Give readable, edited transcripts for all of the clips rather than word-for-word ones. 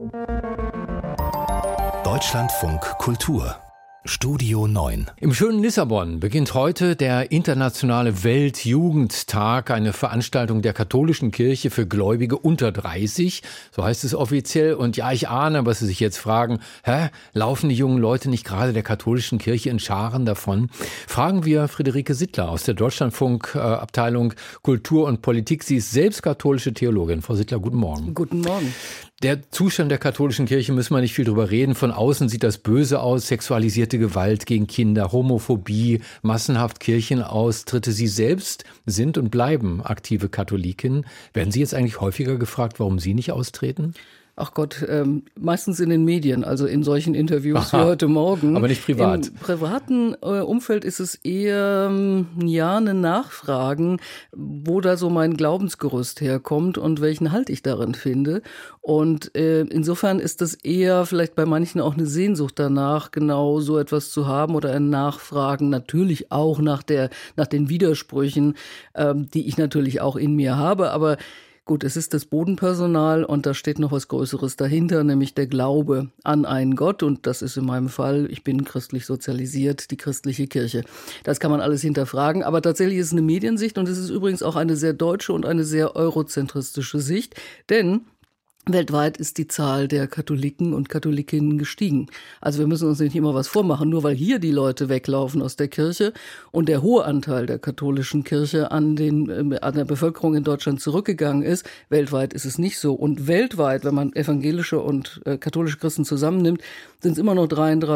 Deutschlandfunk Kultur Studio 9. Im schönen Lissabon beginnt heute der internationale Weltjugendtag, eine Veranstaltung der katholischen Kirche für Gläubige unter 30, so heißt es offiziell. Und ja, ich ahne, was Sie sich jetzt fragen, laufen die jungen Leute nicht gerade der katholischen Kirche in Scharen davon? Fragen wir Friederike Sittler aus der Deutschlandfunk-Abteilung Kultur und Politik. Sie ist selbst katholische Theologin. Frau Sittler, guten Morgen. Guten Morgen. Der Zustand der katholischen Kirche, müssen wir nicht viel drüber reden. Von außen sieht das böse aus, sexualisierte Gewalt gegen Kinder, Homophobie, massenhaft Kirchenaustritte. Sie selbst sind und bleiben aktive Katholikin. Werden Sie jetzt eigentlich häufiger gefragt, warum Sie nicht austreten? Ach Gott, meistens in den Medien, also in solchen Interviews wie heute Morgen. Aber nicht privat. Im privaten Umfeld ist es eher eine Nachfragen, wo da so mein Glaubensgerüst herkommt und welchen Halt ich darin finde. Und insofern ist das eher vielleicht bei manchen auch eine Sehnsucht danach, genau so etwas zu haben oder ein Nachfragen, natürlich auch nach den Widersprüchen, die ich natürlich auch in mir habe, aber gut, es ist das Bodenpersonal und da steht noch was Größeres dahinter, nämlich der Glaube an einen Gott. Und das ist in meinem Fall, ich bin christlich sozialisiert, die christliche Kirche. Das kann man alles hinterfragen. Aber tatsächlich ist es eine Mediensicht und es ist übrigens auch eine sehr deutsche und eine sehr eurozentristische Sicht. Denn weltweit ist die Zahl der Katholiken und Katholikinnen gestiegen. Also wir müssen uns nicht immer was vormachen, nur weil hier die Leute weglaufen aus der Kirche und der hohe Anteil der katholischen Kirche an der Bevölkerung in Deutschland zurückgegangen ist. Weltweit ist es nicht so. Und weltweit, wenn man evangelische und katholische Christen zusammennimmt, sind es immer noch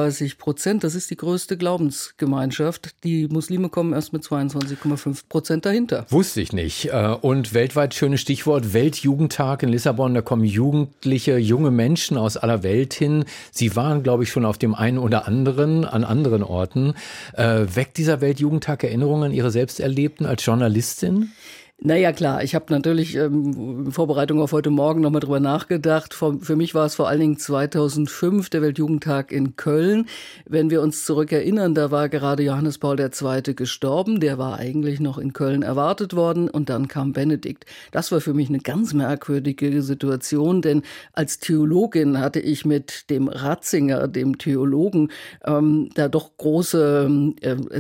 33%. Das ist die größte Glaubensgemeinschaft. Die Muslime kommen erst mit 22,5% dahinter. Wusste ich nicht. Und weltweit, schönes Stichwort, Weltjugendtag in Lissabon, da kommen Jugendliche, junge Menschen aus aller Welt hin. Sie waren, glaube ich, schon auf dem einen oder anderen, an anderen Orten. Weckt dieser Weltjugendtag Erinnerungen an Ihre Selbsterlebten als Journalistin? Naja, klar. Ich habe natürlich in Vorbereitung auf heute Morgen nochmal drüber nachgedacht. Für mich war es vor allen Dingen 2005, der Weltjugendtag in Köln. Wenn wir uns zurückerinnern, da war gerade Johannes Paul II. Gestorben. Der war eigentlich noch in Köln erwartet worden und dann kam Benedikt. Das war für mich eine ganz merkwürdige Situation, denn als Theologin hatte ich mit dem Ratzinger, dem Theologen, da doch großes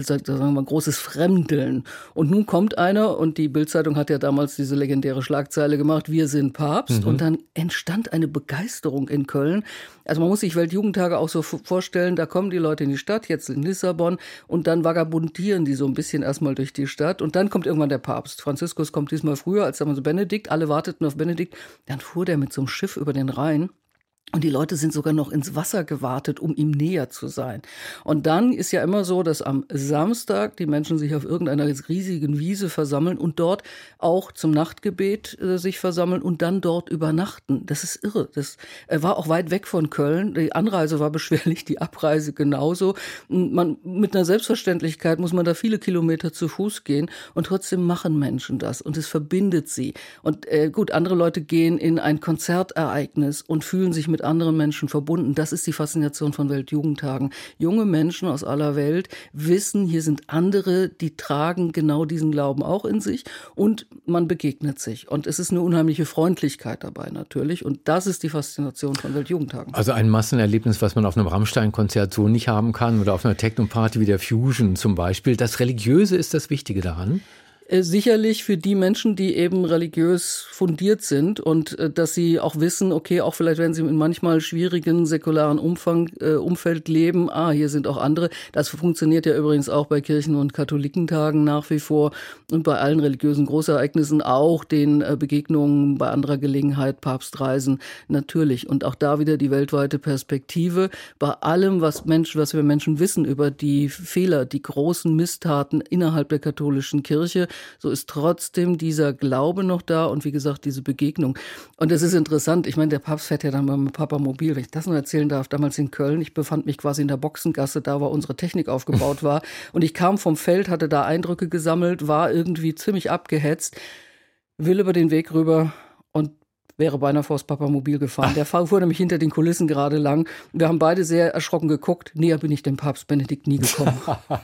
Fremdeln. Und nun kommt einer und die Bild-Zeitung hat ja damals diese legendäre Schlagzeile gemacht, wir sind Papst. Und dann entstand eine Begeisterung in Köln. Also man muss sich Weltjugendtage auch so vorstellen, da kommen die Leute in die Stadt, jetzt in Lissabon, und dann vagabundieren die so ein bisschen erstmal durch die Stadt. Und dann kommt irgendwann der Papst. Franziskus kommt diesmal früher als damals Benedikt. Alle warteten auf Benedikt. Dann fuhr der mit so einem Schiff über den Rhein. Und die Leute sind sogar noch ins Wasser gewartet, um ihm näher zu sein. Und dann ist ja immer so, dass am Samstag die Menschen sich auf irgendeiner riesigen Wiese versammeln und dort auch zum Nachtgebet sich versammeln und dann dort übernachten. Das ist irre. Das war auch weit weg von Köln. Die Anreise war beschwerlich, die Abreise genauso. Mit einer Selbstverständlichkeit muss man da viele Kilometer zu Fuß gehen und trotzdem machen Menschen das und es verbindet sie. Und gut, andere Leute gehen in ein Konzertereignis und fühlen sich mit anderen Menschen verbunden. Das ist die Faszination von Weltjugendtagen. Junge Menschen aus aller Welt wissen, hier sind andere, die tragen genau diesen Glauben auch in sich und man begegnet sich. Und es ist eine unheimliche Freundlichkeit dabei natürlich und das ist die Faszination von Weltjugendtagen. Also ein Massenerlebnis, was man auf einem Rammstein-Konzert so nicht haben kann oder auf einer Techno-Party wie der Fusion zum Beispiel. Das Religiöse ist das Wichtige daran? Sicherlich für die Menschen, die eben religiös fundiert sind und dass sie auch wissen, okay, auch vielleicht wenn sie in manchmal schwierigen säkularen Umfeld leben, hier sind auch andere. Das funktioniert ja übrigens auch bei Kirchen- und Katholikentagen nach wie vor und bei allen religiösen Großereignissen, auch den Begegnungen bei anderer Gelegenheit, Papstreisen natürlich. Und auch da wieder die weltweite Perspektive. Bei allem, was wir Menschen wissen über die Fehler, die großen Misstaten innerhalb der katholischen Kirche, so ist trotzdem dieser Glaube noch da und wie gesagt, diese Begegnung. Und es ist interessant, ich meine, der Papst fährt ja dann mal mit Papamobil, wenn ich das noch erzählen darf, damals in Köln, ich befand mich quasi in der Boxengasse, da wo unsere Technik aufgebaut war und ich kam vom Feld, hatte da Eindrücke gesammelt, war irgendwie ziemlich abgehetzt, will über den Weg rüber und wäre beinahe vor das Papamobil gefahren. Der fuhr nämlich hinter den Kulissen gerade lang. Wir haben beide sehr erschrocken geguckt. Näher bin ich dem Papst Benedikt nie gekommen.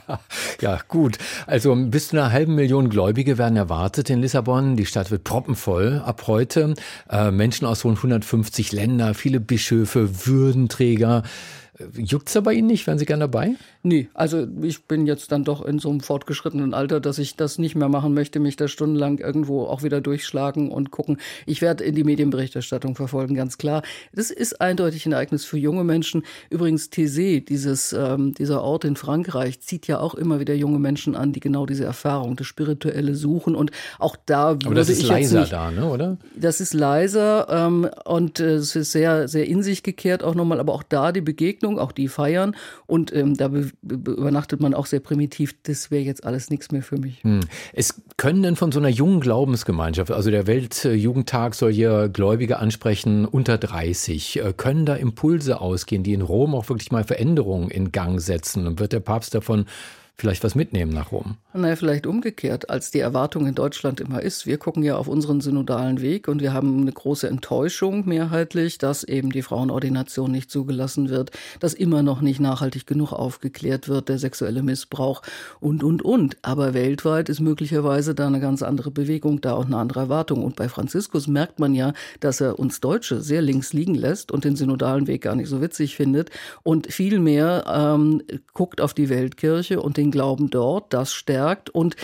Ja, gut. Also bis zu 500.000 Gläubige werden erwartet in Lissabon. Die Stadt wird proppenvoll ab heute. Menschen aus rund 150 Ländern, viele Bischöfe, Würdenträger. Juckt's da bei Ihnen nicht? Wären Sie gern dabei? Nee, also ich bin jetzt dann doch in so einem fortgeschrittenen Alter, dass ich das nicht mehr machen möchte, mich da stundenlang irgendwo auch wieder durchschlagen und gucken. Ich werde in die Medienberichterstattung verfolgen, ganz klar. Das ist eindeutig ein Ereignis für junge Menschen. Übrigens Thésée, dieser Ort in Frankreich, zieht ja auch immer wieder junge Menschen an, die genau diese Erfahrung, das Spirituelle suchen. Und auch da würde ich Aber das ist leiser jetzt nicht, da, ne, oder? Das ist leiser und es ist sehr, sehr in sich gekehrt auch nochmal. Aber auch da die Begegnung, auch die feiern. Und da übernachtet man auch sehr primitiv. Das wäre jetzt alles nichts mehr für mich. Es können denn von so einer jungen Glaubensgemeinschaft, also der Weltjugendtag soll hier Gläubige ansprechen unter 30, können da Impulse ausgehen, die in Rom auch wirklich mal Veränderungen in Gang setzen? Und wird der Papst davon vielleicht was mitnehmen nach Rom? Naja, vielleicht umgekehrt, als die Erwartung in Deutschland immer ist. Wir gucken ja auf unseren synodalen Weg und wir haben eine große Enttäuschung mehrheitlich, dass eben die Frauenordination nicht zugelassen wird, dass immer noch nicht nachhaltig genug aufgeklärt wird, der sexuelle Missbrauch und. Aber weltweit ist möglicherweise da eine ganz andere Bewegung da und eine andere Erwartung. Und bei Franziskus merkt man ja, dass er uns Deutsche sehr links liegen lässt und den synodalen Weg gar nicht so witzig findet und vielmehr guckt auf die Weltkirche und den Glauben dort, das stärkt und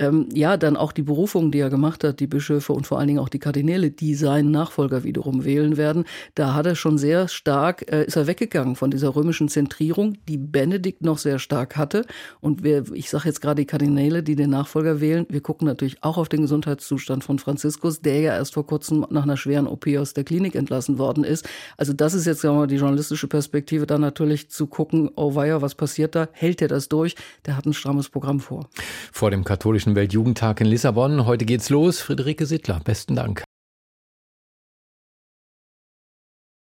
dann auch die Berufung, die er gemacht hat, die Bischöfe und vor allen Dingen auch die Kardinäle, die seinen Nachfolger wiederum wählen werden. Da hat er schon sehr stark, ist er weggegangen von dieser römischen Zentrierung, die Benedikt noch sehr stark hatte. Und ich sage jetzt gerade die Kardinäle, die den Nachfolger wählen, wir gucken natürlich auch auf den Gesundheitszustand von Franziskus, der ja erst vor kurzem nach einer schweren OP aus der Klinik entlassen worden ist. Also das ist jetzt die journalistische Perspektive, dann natürlich zu gucken, oh weia, was passiert da? Hält er das durch? Der hat ein strammes Programm vor. Vor dem katholischen Weltjugendtag in Lissabon. Heute geht's los. Friederike Sittler, besten Dank.